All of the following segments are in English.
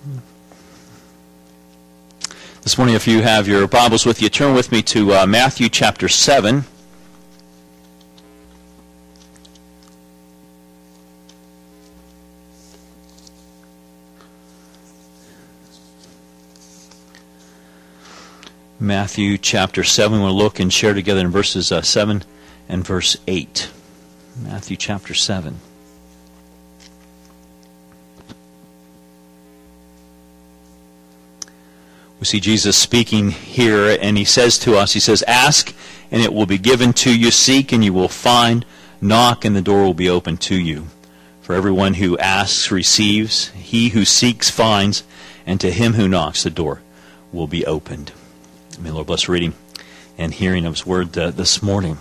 This morning, if you have your Bibles with you, turn with me to Matthew chapter 7. Matthew chapter 7. We'll look and share together in verses 7 and verse 8. Matthew chapter 7. We see Jesus speaking here, and he says to us, he says, "Ask, and it will be given to you. Seek, and you will find. Knock, and the door will be opened to you. For everyone who asks receives. He who seeks finds. And to him who knocks, the door will be opened." May the Lord bless reading and hearing of His Word this morning.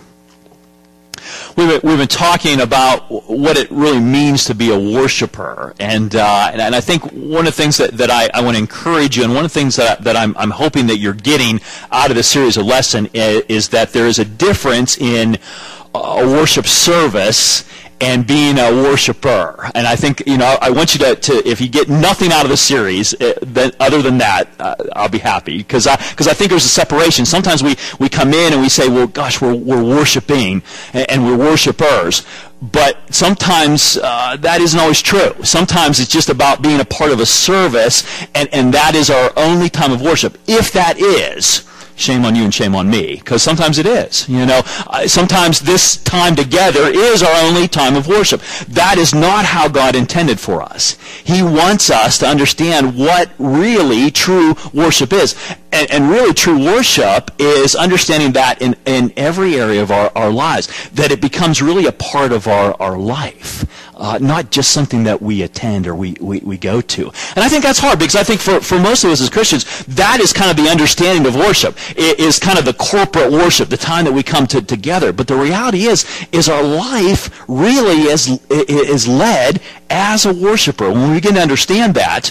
We've been talking about what it really means to be a worshiper, and I think one of the things that I want to encourage you, and one of the things that I'm hoping that you're getting out of this series of lesson is that there is a difference in a worship service and being a worshiper. And I think, I want you to if you get nothing out of the series, other than that, I'll be happy. Because I think there's a separation. Sometimes we come in and we say, well, gosh, we're worshiping and we're worshipers. But sometimes that isn't always true. Sometimes it's just about being a part of a service, and that is our only time of worship. If that is, shame on you and shame on me, because sometimes it is. Sometimes this time together is our only time of worship. That is not how God intended for us. He wants us to understand what really true worship is. And really true worship is understanding that in every area of our lives, that it becomes really a part of our life. Not just something that we attend or we go to. And I think that's hard, because I think for most of us as Christians, that is kind of the understanding of worship. It is kind of the corporate worship, the time that we come together. But the reality is our life really is led as a worshiper. When we begin to understand that,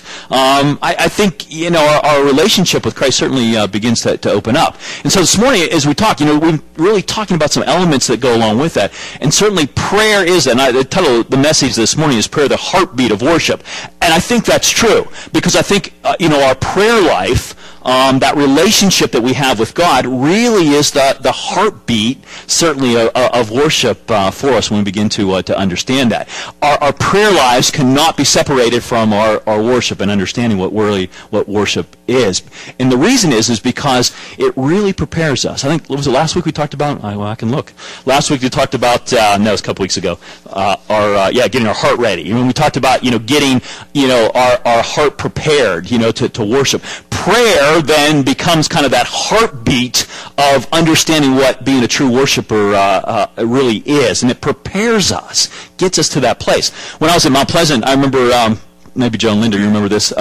I think our relationship with Christ certainly begins to open up. And so this morning, as we talk, we're really talking about some elements that go along with that. And certainly prayer is, and the title of the message this morning is Prayer, the Heartbeat of Worship. And I think that's true, because I think, our prayer life, that relationship that we have with God really is the heartbeat, certainly, of worship for us when we begin to understand that. Our prayer lives cannot be separated from our worship and understanding what worship is. And the reason is because it really prepares us. I think, was it last week we talked about? I can look. Last week we talked about, no, it was a couple weeks ago, getting our heart ready. When we talked about, getting, our heart prepared, to worship. Prayer then becomes kind of that heartbeat of understanding what being a true worshiper really is, and it prepares us, gets us to that place. When I was at Mount Pleasant, I remember, maybe Joe and Linda, you remember this,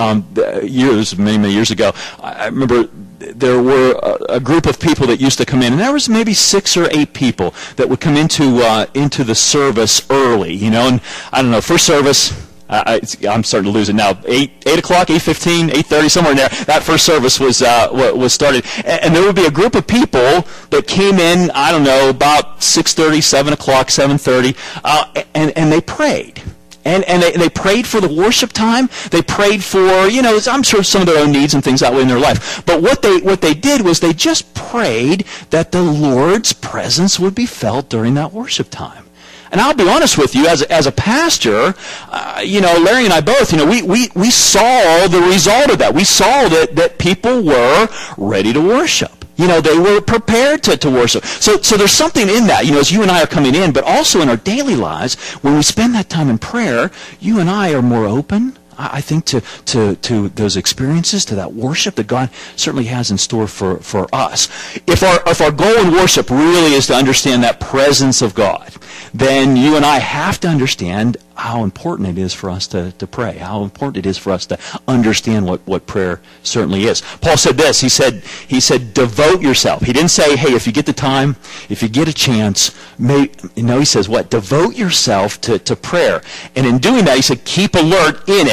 many years ago, I remember there were a group of people that used to come in, and there was maybe 6 or 8 people that would come into the service early, and I don't know, first service, I'm starting to lose it now. 8 o'clock, 8:15, 8:30, somewhere in there. That first service was started, and there would be a group of people that came in. I don't know, about 6:30, 7 o'clock, 7:30, and they prayed. And they prayed for the worship time. They prayed for, I'm sure some of their own needs and things that way in their life. But what they did was they just prayed that the Lord's presence would be felt during that worship time. And I'll be honest with you, as a pastor, Larry and I both, we saw the result of that. We saw that people were ready to worship. They were prepared to worship. So there's something in that, as you and I are coming in, but also in our daily lives, when we spend that time in prayer, you and I are more open, I think, to those experiences, to that worship that God certainly has in store for us. If our goal in worship really is to understand that presence of God, then you and I have to understand how important it is for us to pray, how important it is for us to understand what prayer certainly is. Paul said this, he said, devote yourself. He didn't say, hey, if you get the time, if you get a chance, he says what? Devote yourself to prayer. And in doing that, he said, keep alert in it,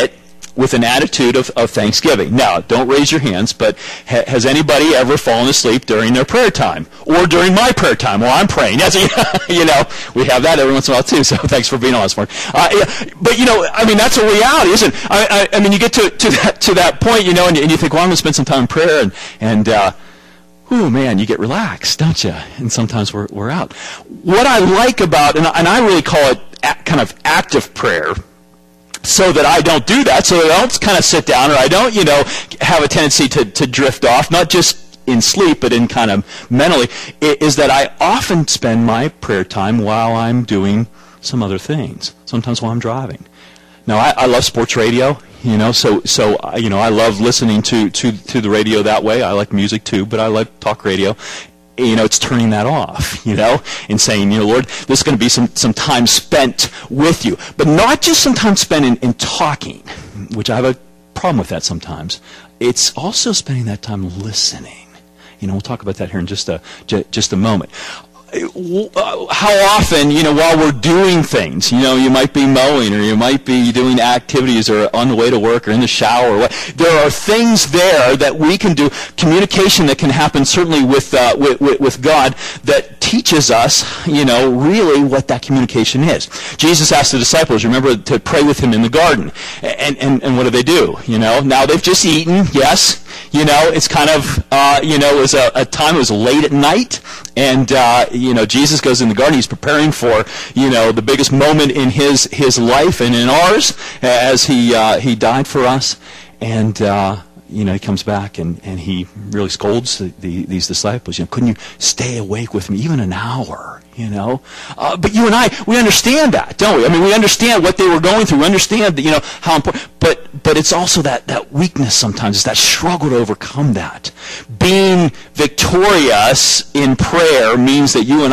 with an attitude of thanksgiving. Now, don't raise your hands, but has anybody ever fallen asleep during their prayer time? Or during my prayer time while I'm praying? Yes, we have that every once in a while too, so thanks for being honest, Mark. But, that's a reality, isn't it? I mean, you get to that point, and you think, well, I'm going to spend some time in prayer, and ooh, man, you get relaxed, don't you? And sometimes we're out. What I like about, and I really call it kind of active prayer, so that I don't do that, so that I don't kind of sit down, or I don't, have a tendency to drift off, not just in sleep, but in kind of mentally, is that I often spend my prayer time while I'm doing some other things, sometimes while I'm driving. Now, I love sports radio, so I love listening to the radio that way. I like music too, but I like talk radio. It's turning that off, and saying, Lord, this is going to be some time spent with you. But not just some time spent in talking, which I have a problem with that sometimes. It's also spending that time listening. We'll talk about that here in just a moment. How often, while we're doing things, you might be mowing, or you might be doing activities, or on the way to work, or in the shower, or what, there are things there that we can do, communication that can happen certainly with God, that teaches us, really what that communication is. Jesus asked the disciples, remember, to pray with him in the garden. And what do? Now they've just eaten, yes. It's kind of, it was a time, it was late at night, and, Jesus goes in the garden. He's preparing for, the biggest moment in his life and in ours, as he died for us. And, he comes back and he really scolds these disciples. Couldn't you stay awake with me even an hour? But you and I, we understand that, don't we? I mean, we understand what they were going through. We understand that, how important. But it's also that weakness sometimes. It's that struggle to overcome that. Being victorious in prayer means that you and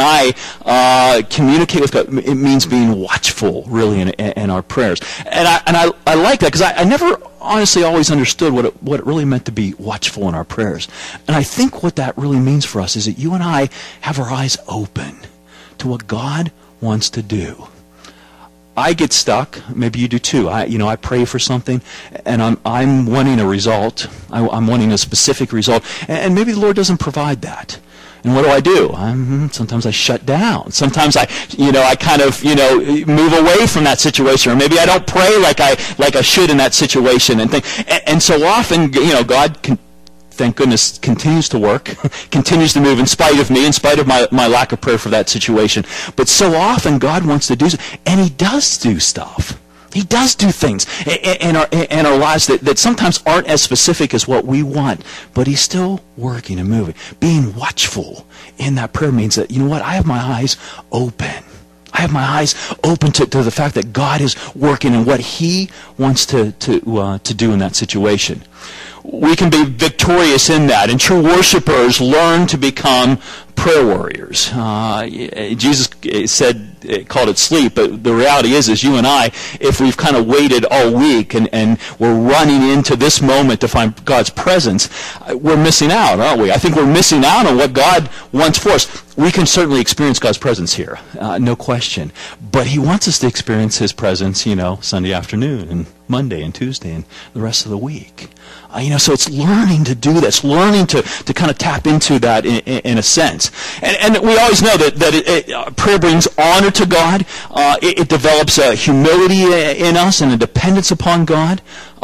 I communicate with God. It means being watchful, really, in our prayers. And I like that, because I never honestly always understood what it really meant to be watchful in our prayers. And I think what that really means for us is that you and I have our eyes open to what God wants to do. I get stuck. Maybe you do too. I pray for something, and I'm wanting a result. I'm wanting a specific result, and maybe the Lord doesn't provide that. And what do? Sometimes I shut down. Sometimes I kind of, move away from that situation, or maybe I don't pray like I should in that situation, and so often, God can. Thank goodness, continues to work, continues to move in spite of me, in spite of my lack of prayer for that situation. But so often God wants to do something, and he does do stuff. He does do things in our lives that sometimes aren't as specific as what we want, but he's still working and moving. Being watchful in that prayer means that, I have my eyes open. I have my eyes open to the fact that God is working and what he wants to do in that situation. We can be victorious in that, and true worshipers learn to become prayer warriors. Jesus called it sleep, but the reality is you and I, if we've kind of waited all week and we're running into this moment to find God's presence, we're missing out, aren't we? I think we're missing out on what God wants for us. We can certainly experience God's presence here, no question. But he wants us to experience his presence, Sunday afternoon and Monday and Tuesday and the rest of the week. So it's learning to do this, learning to kind of tap into that in a sense. And we always know that prayer brings honor to God. It develops a humility in us and a dependence upon God.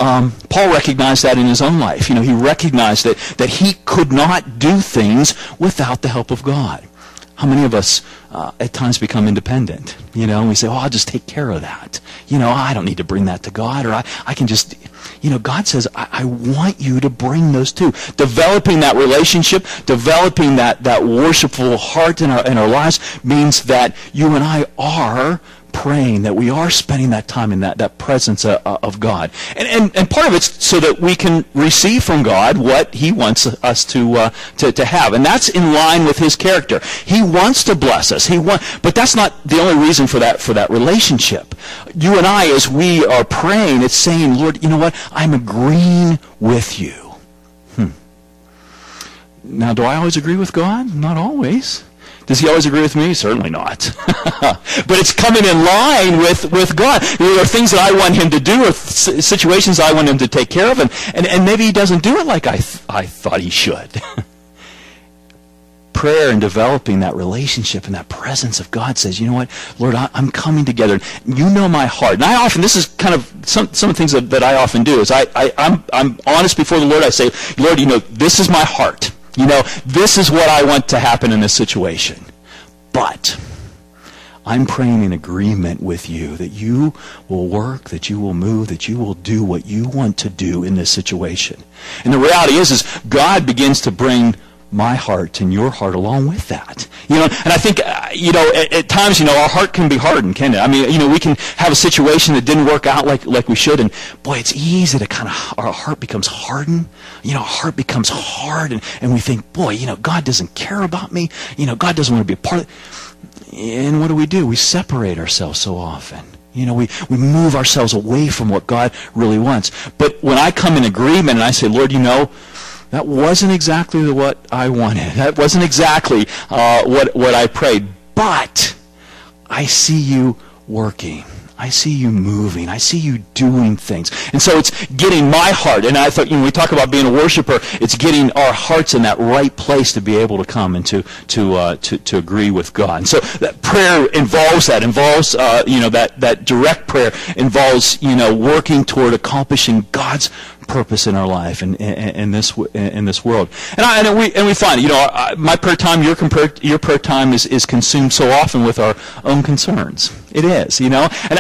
Paul recognized that in his own life. He recognized that he could not do things without the help of God. How many of us at times become independent? And we say, I'll just take care of that. I don't need to bring that to God, or I can just... God says, I want you to bring those two. Developing that relationship, developing that worshipful heart in our lives means that you and I are praying, that we are spending that time in that presence of God. And part of it's so that we can receive from God what he wants us to have. And that's in line with his character. He wants to bless us. But that's not the only reason for that relationship. You and I, as we are praying, it's saying, Lord, you know what? I'm agreeing with you. Now, do I always agree with God? Not always. Does he always agree with me? Certainly not. But it's coming in line with God. There are things that I want him to do, or situations I want him to take care of, and maybe he doesn't do it like I thought he should. Prayer and developing that relationship and that presence of God says, you know what, Lord, I'm coming together. You know my heart. And I often, this is kind of some of the things that I often do, is I'm honest before the Lord. I say, Lord, you know, this is my heart. You know, this is what I want to happen in this situation. But I'm praying in agreement with you that you will work, that you will move, that you will do what you want to do in this situation. And the reality is God begins to bring my heart and your heart along with that. You know, and I think, at times, our heart can be hardened, can't it? I mean, we can have a situation that didn't work out like we should, and boy, it's easy to our heart becomes hardened. Our heart becomes hard, and we think, boy, God doesn't care about me. God doesn't want to be a part of it. And what do? We separate ourselves so often. We move ourselves away from what God really wants. But when I come in agreement and I say, Lord, that wasn't exactly what I wanted. That wasn't exactly what I prayed. But I see you working. I see you moving. I see you doing things. And so it's getting my heart. And I thought, when we talk about being a worshiper, it's getting our hearts in that right place to be able to come and to agree with God. And so that prayer involves that. That direct prayer involves, working toward accomplishing God's purpose in our life and in this world. And we find, my prayer time, your prayer time is consumed so often with our own concerns. It is, and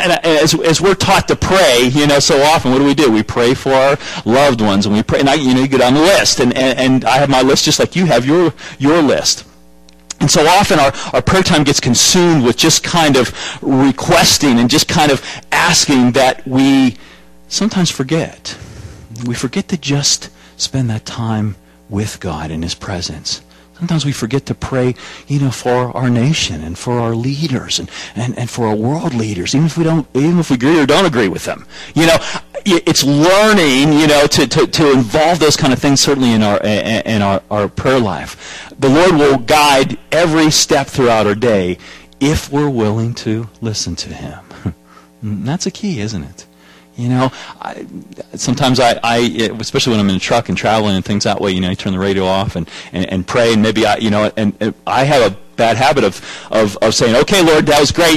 as we're taught to pray, so often, what do? We pray for our loved ones, and we pray, and you get on the list, and I have my list just like you have your list. And so often our prayer time gets consumed with just kind of requesting and just kind of asking that we sometimes forget. We forget to just spend that time with God in His presence. Sometimes we forget to pray, for our nation and for our leaders and for our world leaders, even if we agree or don't agree with them. It's learning, to involve those kind of things certainly in our prayer life. The Lord will guide every step throughout our day if we're willing to listen to Him. That's a key, isn't it? Sometimes I especially when I'm in a truck and traveling and things that way, you turn the radio off and pray, and maybe and I have a bad habit of saying, okay, Lord, that was great,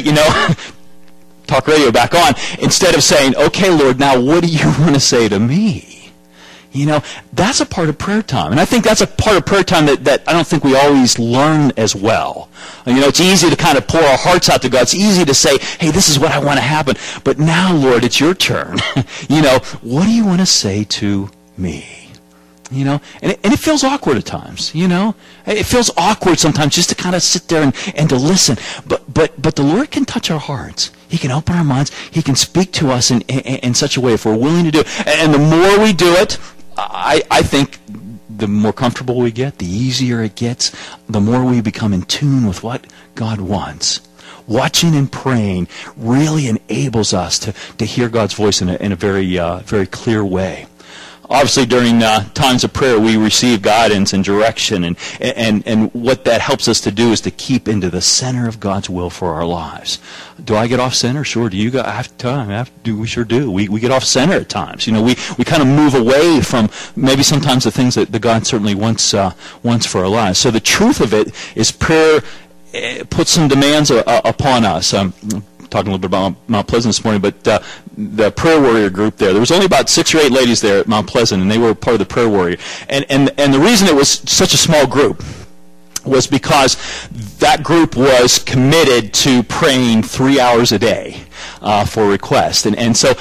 talk radio back on, instead of saying, okay, Lord, now what do you want to say to me? That's a part of prayer time. And I think that's a part of prayer time that I don't think we always learn as well. It's easy to kind of pour our hearts out to God. It's easy to say, hey, this is what I want to happen. But now, Lord, it's your turn. What do you want to say to me? And it feels awkward at times, It feels awkward sometimes just to kind of sit there and to listen. But the Lord can touch our hearts. He can open our minds. He can speak to us in such a way if we're willing to do it. And the more we do it, I think the more comfortable we get, the easier it gets, the more we become in tune with what God wants. Watching and praying really enables us to hear God's voice in a very, very clear way. Obviously, during times of prayer, we receive guidance and direction, and what that helps us to do is to keep into the center of God's will for our lives. Do I get off center? Sure. Do you have to? We sure do. We get off center at times. We kind of move away from maybe sometimes the things that God certainly wants for our lives. So the truth of it is prayer puts some demands upon us. Talking a little bit about Mount Pleasant this morning, but the prayer warrior group there was only about 6 or 8 ladies there at Mount Pleasant, and they were part of the prayer warrior. And the reason it was such a small group was because that group was committed to praying 3 hours a day for requests. And so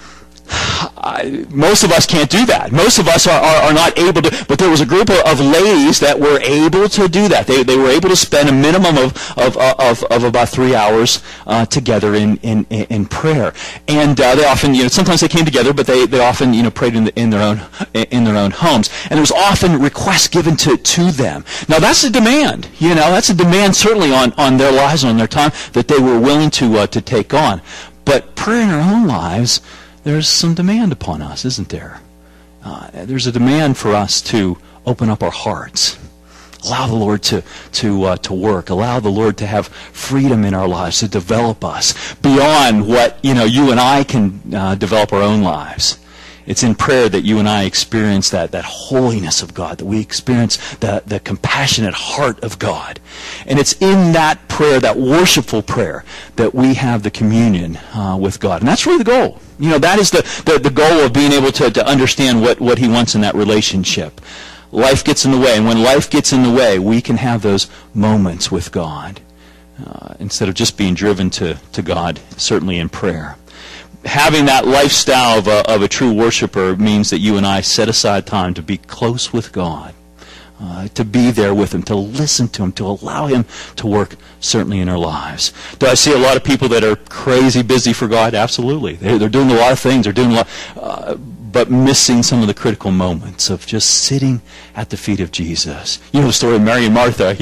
most of us can't do that. Most of us are not able to, but there was a group of ladies that were able to do that. They were able to spend a minimum of about 3 hours together in prayer. And they often, sometimes they came together, but they often, prayed in their own homes. And there was often requests given to them. Now that's a demand, that's a demand certainly on their lives and on their time that they were willing to take on. But prayer in our own lives, there's some demand upon us, isn't there? There's a demand for us to open up our hearts. Allow the Lord to work. Allow the Lord to have freedom in our lives, to develop us beyond what you and I can develop our own lives. It's in prayer that you and I experience that holiness of God, that we experience the compassionate heart of God. And it's in that prayer, that worshipful prayer, that we have the communion with God. And that's really the goal. That is the goal of being able to understand what He wants in that relationship. Life gets in the way, and when life gets in the way, we can have those moments with God instead of just being driven to God, certainly in prayer. Having that lifestyle of a true worshiper means that you and I set aside time to be close with God, to be there with Him, to listen to Him, to allow Him to work certainly in our lives. Do I see a lot of people that are crazy busy for God? Absolutely. They're doing a lot of things. They're doing a lot, but missing some of the critical moments of just sitting at the feet of Jesus. The story of Mary and Martha,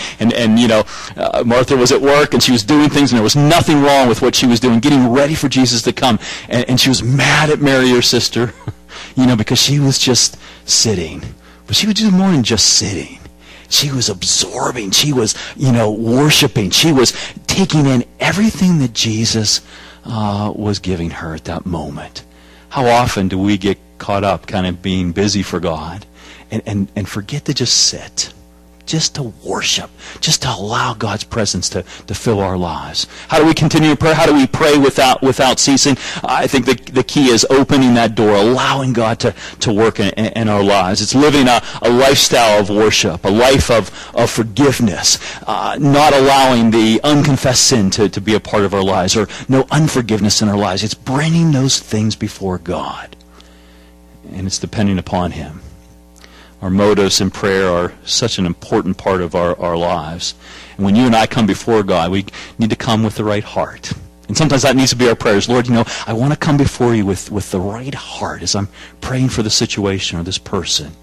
and Martha was at work and she was doing things and there was nothing wrong with what she was doing, getting ready for Jesus to come. And she was mad at Mary, her sister, because she was just sitting. But she was doing more than just sitting. She was absorbing. She was, worshiping. She was taking in everything that Jesus was giving her at that moment. How often do we get caught up kind of being busy for God and forget to just sit, just to worship, just to allow God's presence to fill our lives? How do we continue to pray? How do we pray without ceasing? I think the key is opening that door, allowing God to work in our lives. It's living a lifestyle of worship, a life of forgiveness, not allowing the unconfessed sin to be a part of our lives, or no unforgiveness in our lives. It's bringing those things before God, and it's depending upon Him. Our motives in prayer are such an important part of our lives. And when you and I come before God, we need to come with the right heart. And sometimes that needs to be our prayers. Lord, I want to come before you with the right heart as I'm praying for the situation or this person.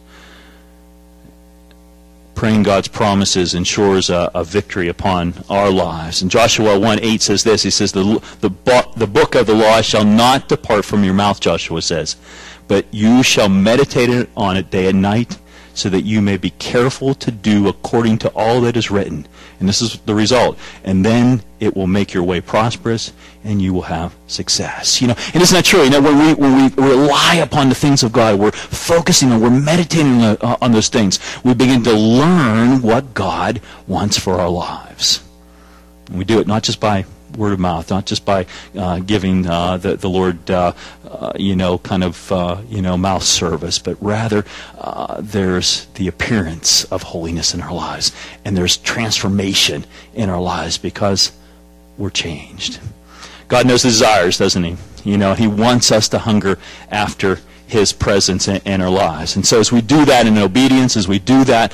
Praying God's promises ensures a victory upon our lives. And Joshua 1:8 says this. He says, the book of the law shall not depart from your mouth, Joshua says, but you shall meditate on it day and night, so that you may be careful to do according to all that is written. And this is the result. And then it will make your way prosperous, and you will have success. And isn't that true? When we rely upon the things of God, we're focusing on, we're meditating on those things, we begin to learn what God wants for our lives. And we do it not just by word of mouth, not just by giving the Lord, mouth service, but rather there's the appearance of holiness in our lives, and there's transformation in our lives because we're changed. God knows the desires, doesn't He? He wants us to hunger after His presence in our lives. And so as we do that in obedience, as we do that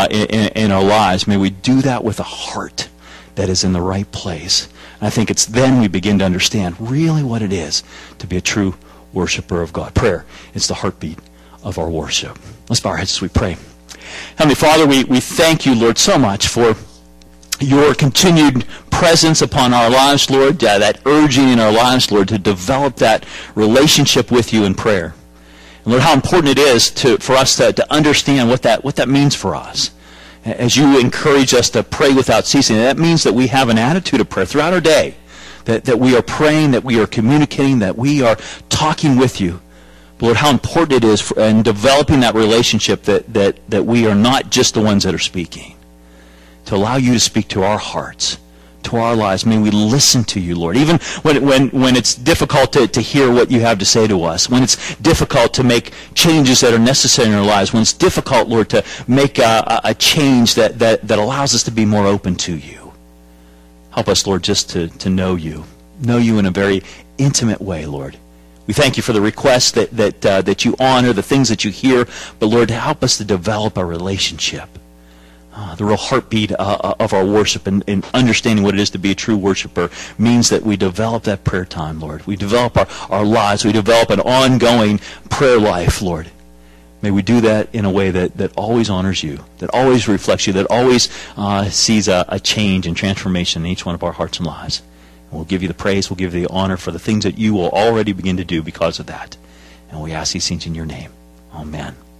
in our lives, may we do that with a heart that is in the right place. And I think it's then we begin to understand really what it is to be a true worshiper of God. Prayer is the heartbeat of our worship. Let's bow our heads as we pray. Heavenly Father, we thank you, Lord, so much for your continued presence upon our lives, Lord, that urging in our lives, Lord, to develop that relationship with you in prayer. And Lord, how important it is for us to understand what that means for us. As you encourage us to pray without ceasing, that means that we have an attitude of prayer throughout our day, that we are praying, that we are communicating, that we are talking with you. But Lord, how important it is in developing that relationship that we are not just the ones that are speaking, to allow you to speak to our hearts, to our lives. May we listen to you, Lord, even when it's difficult to hear what you have to say to us, when it's difficult to make changes that are necessary in our lives, when it's difficult, Lord, to make a change that allows us to be more open to you. Help us, Lord, just to know you in a very intimate way, Lord. We thank you for the requests that you honor, the things that you hear, but Lord, help us to develop a relationship. The real heartbeat of our worship and understanding what it is to be a true worshiper means that we develop that prayer time, Lord. We develop our lives. We develop an ongoing prayer life, Lord. May we do that in a way that always honors you, that always reflects you, that always sees a change and transformation in each one of our hearts and lives. And we'll give you the praise, we'll give you the honor for the things that you will already begin to do because of that. And we ask these things in your name. Amen.